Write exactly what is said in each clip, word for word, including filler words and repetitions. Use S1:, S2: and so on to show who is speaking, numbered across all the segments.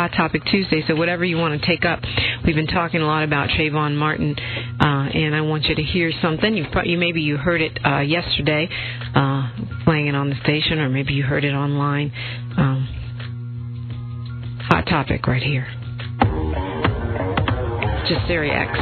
S1: Hot Topic Tuesday, so whatever you want to take up. We've been talking a lot about Trayvon Martin, uh, and I want you to hear something. You've probably, you maybe you heard it uh, yesterday, uh, playing it on the station, or maybe you heard it online. Um, hot Topic right here. Just Siri X.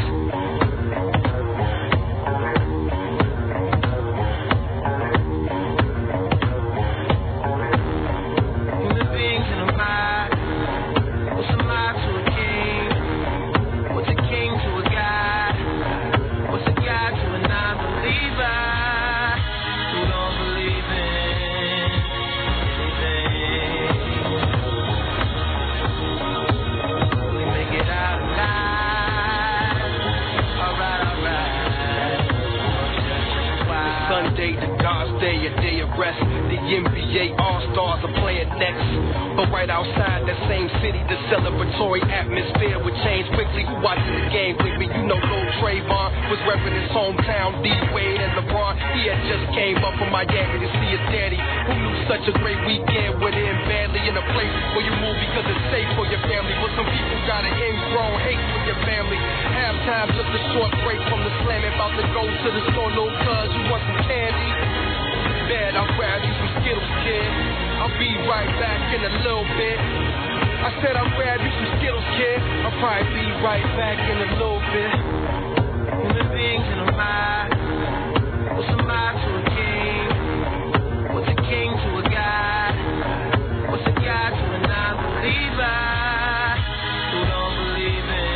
S2: N B A All-Stars are playing next. But right outside that same city, the celebratory atmosphere would change quickly. Who watches the game with me? You know Lil Trayvon was repping his hometown, D-Wade and LeBron. He had just came up from Miami to see his daddy, who knew such a great weekend would end badly in a place where you move because it's safe for your family. But some people got an ingrown hate for your family. Halftime, just a short break from the slamming. About to go to the store, little cuz, you want some candy? Bad, I'll grab you some Skittles, kid. I'll be right back in a little bit. I said I'll grab you some Skittles, kid. I'll probably be right back in a little bit. Human beings in a mind. What's a mind to a king? What's a king to a god? What's a god to a non-believer who don't believe in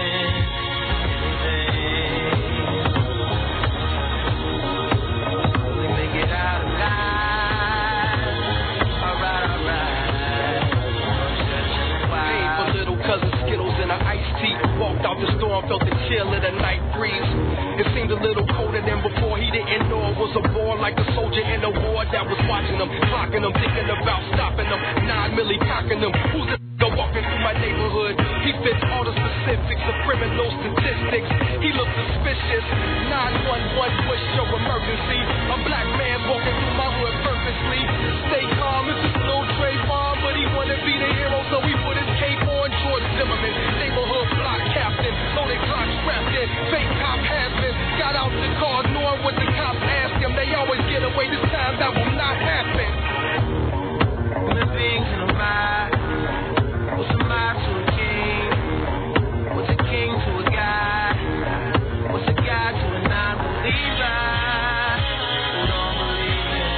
S2: walked out the store and felt the chill of the night breeze. It seemed a little colder than before. He didn't know it was a war, like a soldier in a war that was watching him, clocking him, thinking about stopping him, nine milli cocking him. Who's the go walking through my neighborhood? He fits all the specifics of criminal statistics. He looks suspicious. nine one one, what's your emergency? A black man walking through my hood purposely. Stay calm, it's just Lil Trayvon, but he wanna be the hero, so he put his cape on. George Zimmerman, neighborhood block captain, loaded clock strapped in, fake cop has been. Got out the car, knowing what the cops asked him. They always get away, this time that will not happen. Human beings in a mind. What's a mob to a king? What's a king to a god? What's a god to a non-believer who don't believe in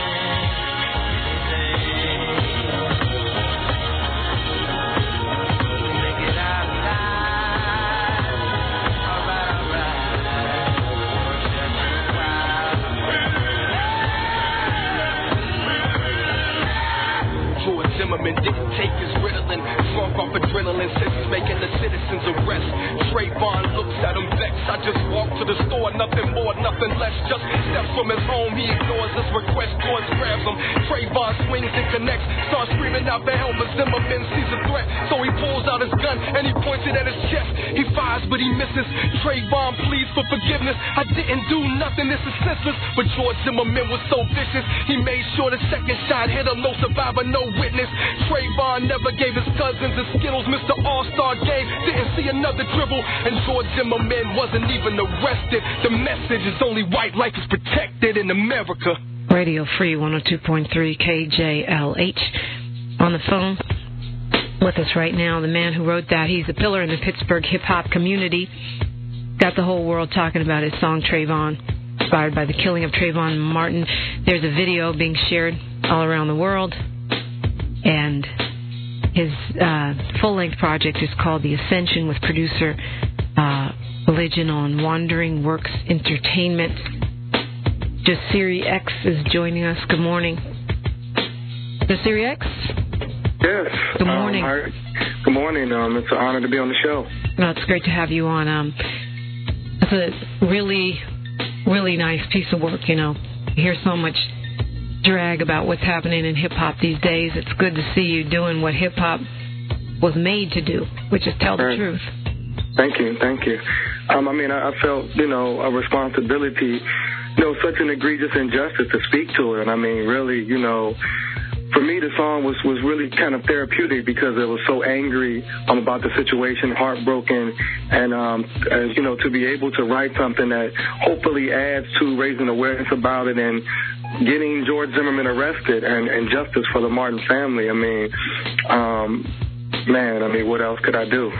S2: anything? We make it out alive. Alright, alright. George Zimmerman didn't take his Ritalin, drunk off adrenaline since he's making the citizens arrest. Trayvon looks at him vexed. I just walked to the store, nothing more, nothing less. Just steps from his home, he ignores his request. George grabs him, Trayvon swings and connects. Starts screaming out the helmet. Zimmerman sees a threat, so he pulls out his gun and he points it at his chest. He fires, but he misses. Trayvon pleads for forgiveness. I didn't do nothing, this is senseless. But George Zimmerman was so vicious, he made sure the second shot hit him. No survivor, no witness. Trayvon never gave his cousins the Skittles. Mister All-Star Game didn't see another dribble, and George Zimmerman wasn't even arrested. The message is only white life is protected in America.
S1: Radio Free one oh two point three K J L H. On the phone with us right now, the man who wrote that. He's a pillar in the Pittsburgh hip-hop community. Got the whole world talking about his song Trayvon, inspired by the killing of Trayvon Martin. There's a video being shared all around the world, and his uh, full-length project is called The Ascension, with producer uh, Religion on Wandering Works Entertainment. Just Siri X is joining us. Good morning. Just Siri X?
S3: Yes.
S1: Good morning.
S3: Um, I, good morning. Um, it's an honor to be on the show.
S1: Well, it's great to have you on. Um, it's a really, really nice piece of work, you know. You hear so much drag about what's happening in hip-hop these days. It's good to see you doing what hip-hop was made to do, which is tell the
S3: right.
S1: truth.
S3: Thank you, thank you. Um, I mean, I, I felt, you know, a responsibility, you know, such an egregious injustice to speak to it. And I mean, really, you know, for me, the song was, was really kind of therapeutic because it was so angry um, about the situation, heartbroken, and, um, as, you know, to be able to write something that hopefully adds to raising awareness about it and getting George Zimmerman arrested and, and justice for the Martin family. I mean, um, man, I mean, what else could I do?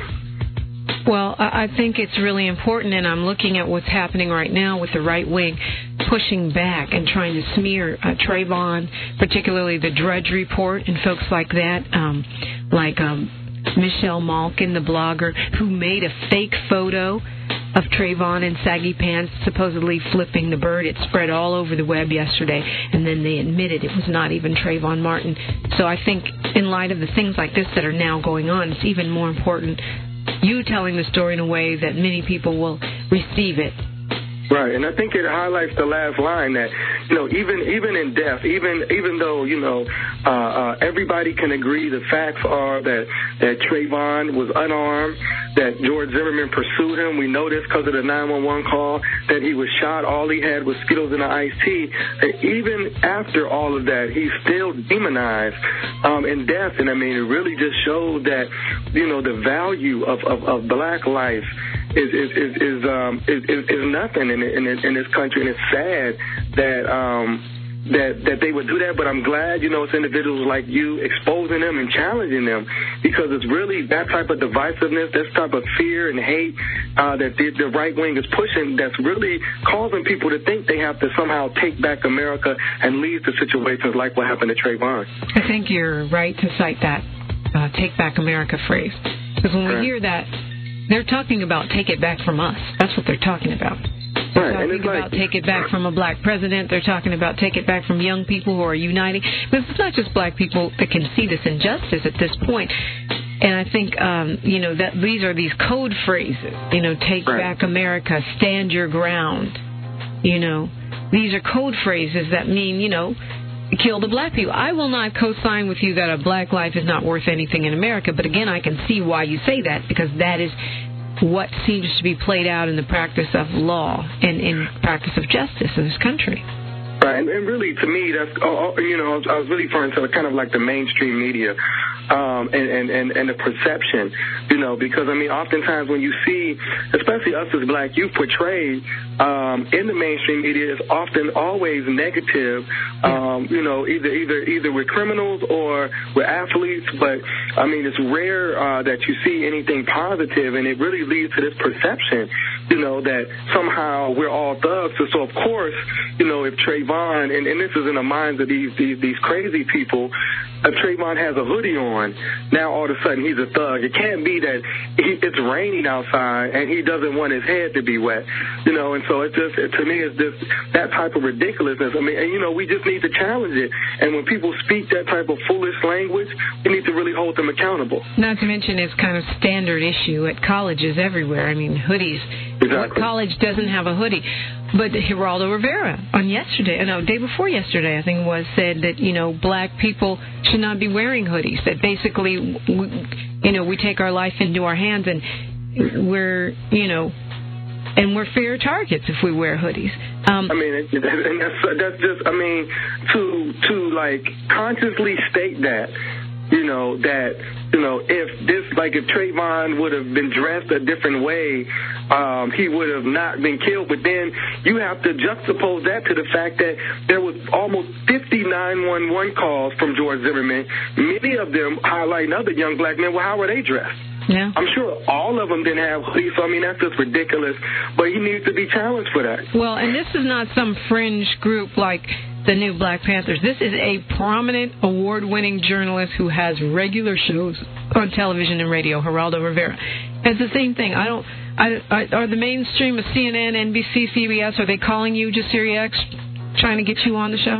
S1: Well, I think it's really important, and I'm looking at what's happening right now with the right wing pushing back and trying to smear uh, Trayvon, particularly the Drudge Report and folks like that, um, like um, Michelle Malkin, the blogger, who made a fake photo of Trayvon in saggy pants, supposedly flipping the bird. It spread all over the web yesterday, and then they admitted it was not even Trayvon Martin. So I think in light of the things like this that are now going on, it's even more important you telling the story in a way that many people will receive it.
S3: Right, and I think it highlights the last line that, you know, even even in death, even even though, you know, uh, uh, everybody can agree the facts are that, that Trayvon was unarmed, that George Zimmerman pursued him. We know this because of the nine one one call, that he was shot. All he had was Skittles and an iced tea. And even after all of that, he's still demonized um, in death. And, I mean, it really just showed that, you know, the value of, of, of black life is is is is, um, is, is, is nothing in, in in this country, and it's sad that um, that that they would do that. But I'm glad, you know, it's individuals like you exposing them and challenging them, because it's really that type of divisiveness, this type of fear and hate uh, that the, the right wing is pushing, that's really causing people to think they have to somehow take back America and lead to situations like what happened to Trayvon.
S1: I think you're right to cite that uh, "Take Back America" phrase, because when we hear that, they're talking about take it back from us. That's what they're talking about. They're
S3: right.
S1: talking about like, take it back from a black president. They're talking about take it back from young people who are uniting. But it's not just black people that can see this injustice at this point. And I think, um, you know, that these are these code phrases. You know, take
S3: right.
S1: back America, stand your ground. You know, these are code phrases that mean, you know, kill the black people. I will not co-sign with you that a black life is not worth anything in America, but again, I can see why you say that, because that is what seems to be played out in the practice of law and in practice of justice in this country.
S3: Right, and, and really, to me, that's, oh, oh, you know, I was really referring to kind of like the mainstream media um, and, and, and, and the perception, you know, because, I mean, oftentimes when you see, especially us as black youth portrayed um, in the mainstream media, is often always negative, um, you know, either, either, either we're criminals or we're athletes, but, I mean, it's rare uh, that you see anything positive, and it really leads to this perception, you know, that somehow we're all thugs. So, so of course, you know, if Trayvon, and, and this is in the minds of these these, these crazy people, if Trayvon has a hoodie on, now all of a sudden he's a thug. It can't be that he, it's raining outside and he doesn't want his head to be wet, you know. And so it's just, to me, it's just that type of ridiculousness. I mean, and, you know, we just need to challenge it. And when people speak that type of foolish language, we need to really hold them accountable.
S1: Not to mention it's kind of standard issue at colleges everywhere. I mean, hoodies.
S3: Exactly.
S1: What college doesn't have a hoodie? But Geraldo Rivera on yesterday, no, day before yesterday, I think it was, said that, you know, black people should not be wearing hoodies. That basically, we, you know, we take our life into our hands and we're, you know, and we're fair targets if we wear hoodies. Um,
S3: I mean, and that's, that's just, I mean, to to like consciously state that, you know, that, you know, if this, like if Trayvon would have been dressed a different way, um, he would have not been killed. But then you have to juxtapose that to the fact that there was almost fifty nine one one calls from George Zimmerman, many of them highlighting other young black men. Well, how were they dressed?
S1: Yeah.
S3: I'm sure all of them didn't have hoodies, so I mean, that's just ridiculous. But he needs to be challenged for that.
S1: Well, and this is not some fringe group like the new Black Panthers. This is a prominent, award-winning journalist who has regular shows on television and radio, Geraldo Rivera. It's the same thing. I don't. I, I, are the mainstream of C N N, N B C, C B S, are they calling you, Jasiri X, trying to get you on the show?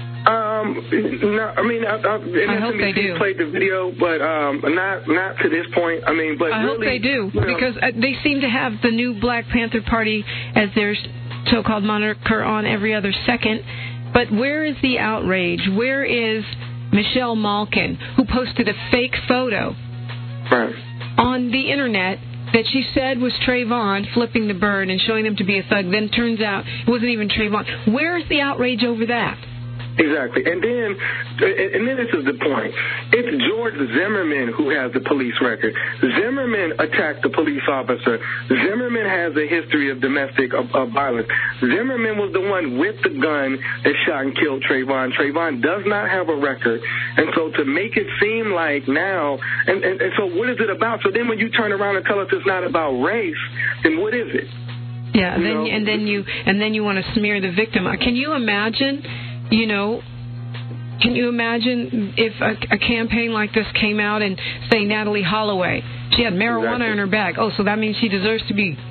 S3: Um, no, I mean, I, I,
S1: I hope they do.
S3: Played the video, but um, not not to this point. I mean, but
S1: I
S3: really,
S1: hope they do,
S3: you know,
S1: because they seem to have the new Black Panther Party as their so-called moniker on every other second. But where is the outrage? Where is Michelle Malkin, who posted a fake photo
S3: right.
S1: on the internet that she said was Trayvon flipping the bird and showing him to be a thug? Then turns out it wasn't even Trayvon. Where is the outrage over that?
S3: Exactly. And then, and then this is the point. It's George Zimmerman who has the police record. Zimmerman attacked the police officer. Zimmerman has a history of domestic of, of violence. Zimmerman was the one with the gun that shot and killed Trayvon. Trayvon does not have a record. And so to make it seem like now, and, and, and so what is it about? So then when you turn around and tell us it's not about race, then what is it?
S1: Yeah, and
S3: you
S1: then,
S3: know?
S1: and then you and then you want to smear the victim. Can you imagine? You know, can you imagine if a, a campaign like this came out and, say, Natalie Holloway, she had marijuana
S3: exactly.
S1: in her bag. Oh, so that means she deserves to be,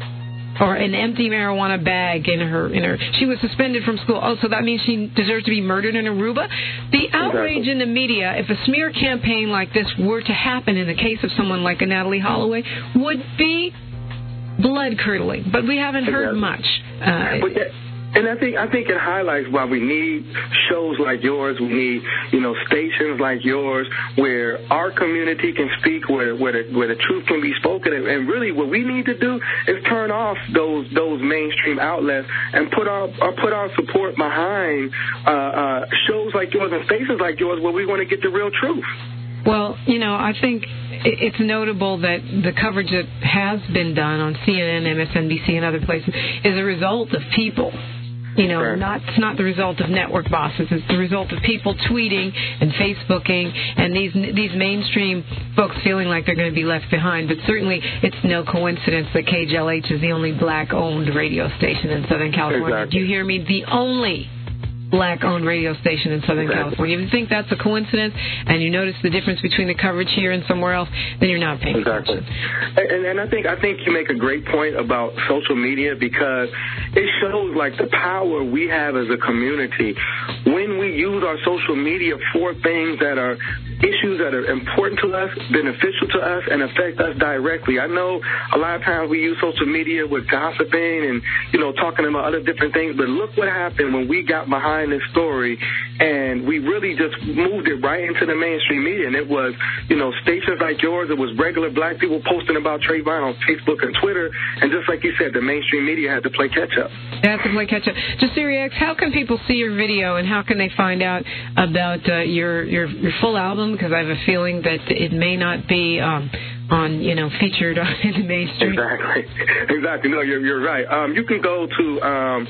S1: or an empty marijuana bag in her, in her. She was suspended from school. Oh, so that means she deserves to be murdered in Aruba? The outrage
S3: exactly.
S1: in the media, if a smear campaign like this were to happen in the case of someone like a Natalie Holloway, would be blood-curdling. But we haven't heard
S3: exactly.
S1: much. Uh,
S3: but that- And I think I think it highlights why we need shows like yours. We need, you know, stations like yours where our community can speak, where where the, where the truth can be spoken. And, and really, what we need to do is turn off those those mainstream outlets and put our uh, put our support behind uh, uh, shows like yours and stations like yours where we want to get the real truth.
S1: Well, you know, I think it's notable that the coverage that has been done on C N N, M S N B C, and other places is a result of people. You know,
S3: Sure.
S1: not it's not the result of network bosses. It's the result of people tweeting and Facebooking, and these these mainstream folks feeling like they're going to be left behind. But certainly, it's no coincidence that K J L H is the only black-owned radio station in Southern California.
S3: Exactly.
S1: Do you hear me? The only black-owned radio station in Southern
S3: exactly.
S1: California. If you think that's a coincidence, and you notice the difference between the coverage here and somewhere else, then you're not paying
S3: exactly.
S1: attention.
S3: And, and I think I think you make a great point about social media because it shows like the power we have as a community when we use our social media for things that are issues that are important to us, beneficial to us, and affect us directly. I know a lot of times we use social media with gossiping and, you know, talking about other different things, but look what happened when we got behind this story and we really just moved it right into the mainstream media. And it was, you know, stations like yours, it was regular black people posting about Trayvon on Facebook and Twitter, and just like you said, the mainstream media had to play catch-up.
S1: They have to play catch-up. Jasiri X, how can people see your video and how can they find out about uh, your, your your full album? Because I have a feeling that it may not be um, on, you know, featured in the mainstream.
S3: Exactly. Exactly. No, you're, you're right. Um, you can go to um,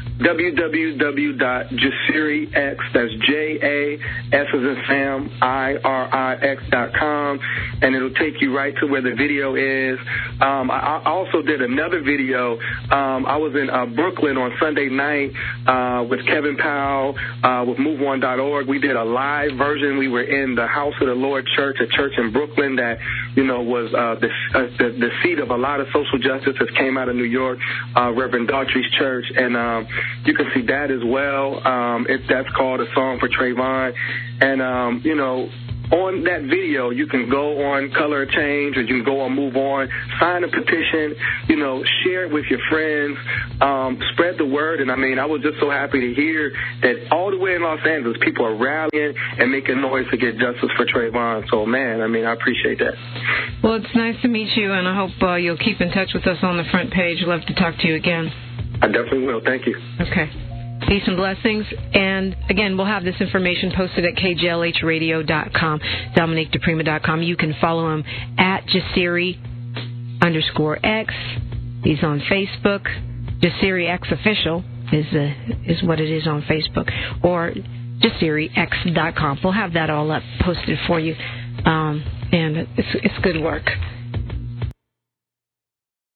S3: w w w dot jasiri x, that's J A S as in Sam, I R I X dot com, and it'll take you right to where the video is. Um, I, I also did another video. Um, I was in uh, Brooklyn on Sunday night uh, with Kevin Powell, uh, with move on dot org. We did a live version. We were in the House of the Lord Church, a church in Brooklyn that, you know, was uh, the, uh, the the seat of a lot of social justice that came out of New York, uh, Reverend Daughtry's church, and um, you can see that as well. Um, it, that's called A Song for Trayvon, and um, you know, on that video, you can go on Color Change, or you can go on Move On, sign a petition, you know, share it with your friends, um, spread the word. And I mean, I was just so happy to hear that all the way in Los Angeles, people are rallying and making noise to get justice for Trayvon. So, man, I mean, I appreciate that.
S1: Well, it's nice to meet you, and I hope uh, you'll keep in touch with us on the front page. Love to talk to you again.
S3: I definitely will. Thank you.
S1: Okay. Peace and blessings. And, again, we'll have this information posted at K J L H radio dot com, Dominique DePrima dot com. You can follow him at Jasiri underscore X. He's on Facebook. Jasiri X Official is, uh, is what it is on Facebook. Or jasiri x dot com. We'll have that all up posted for you. Um, and it's, it's good work.